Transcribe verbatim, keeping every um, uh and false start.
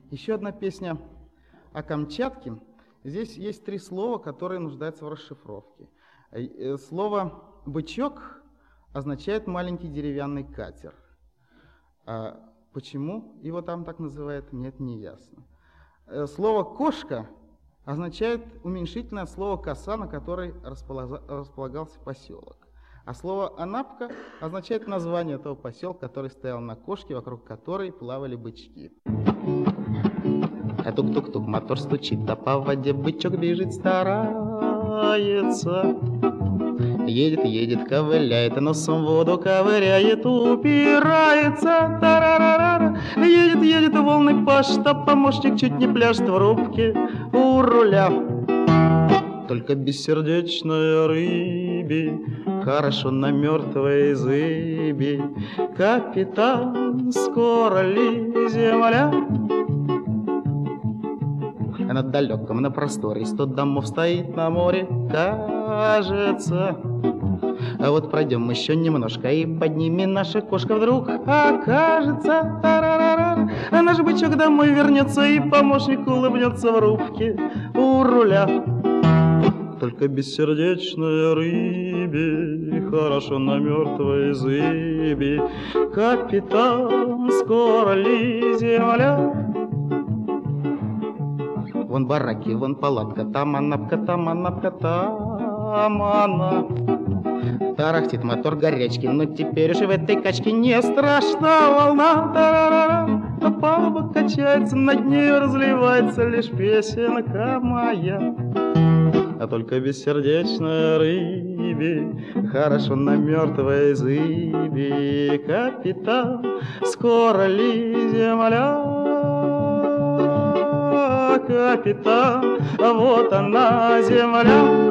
Еще одна песня о Камчатке. Здесь есть три слова, которые нуждаются в расшифровке. Слово «бычок» означает «маленький деревянный катер». А почему его там так называют, мне это не ясно. Слово «кошка» означает уменьшительное слово «коса», на которой располагался поселок. А слово «анапка» означает название этого поселка, который стоял на кошке, вокруг которой плавали бычки. А тук-тук-тук, мотор стучит, а по воде бычок бежит, старается. Едет, едет, ковыляет, носом в воду ковыряет, упирается. Тарарарара. Едет, едет, волны по штаб, помощник чуть не пляшет в рубке у руля. Только бессердечной рыбе хорошо на мертвой зыбе. Капитан, скоро ли земля? А на далеком, на просторе сто домов стоит на море, кажется. А вот пройдем еще немножко, и под ними наша кошка вдруг окажется. Тарарара. А наш бычок домой вернется, и помощник улыбнется в рубке у руля. Только бессердечной рыбе хорошо на мертвой зыбе. Капитан, скоро ли земля? Вон бараки, вон палатка, там анапка, там анапка, там она. Тарахтит мотор горячки, но теперь уже в этой качке не страшна волна. Тарарара. А палуба качается, над ней разливается лишь песенка моя. А только бессердечной рыбе хорошо на мертвой зыбе. Капитан, скоро ли земля? Капитан, вот она земля.